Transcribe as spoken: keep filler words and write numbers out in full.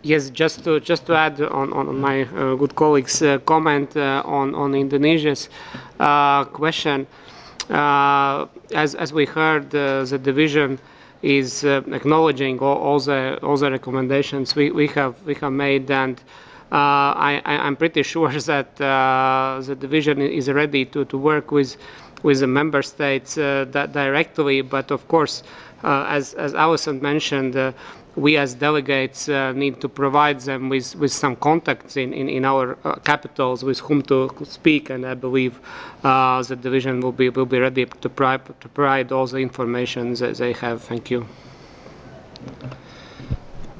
Yes, just to just to add on on my uh, good colleague's uh, comment uh, on on Indonesia's uh, question. Uh, as as we heard, uh, the division is uh, acknowledging all, all the all the recommendations we, we have we have made, and uh, I, I I'm pretty sure that uh, the division is ready to, to work with with the member states uh, that directly. But of course, uh, as as Alison mentioned. Uh, we as delegates uh, need to provide them with, with some contacts in, in, in our uh, capitals with whom to speak, and I believe uh, the division will be will be ready to, pri to provide all the information that they have. Thank you.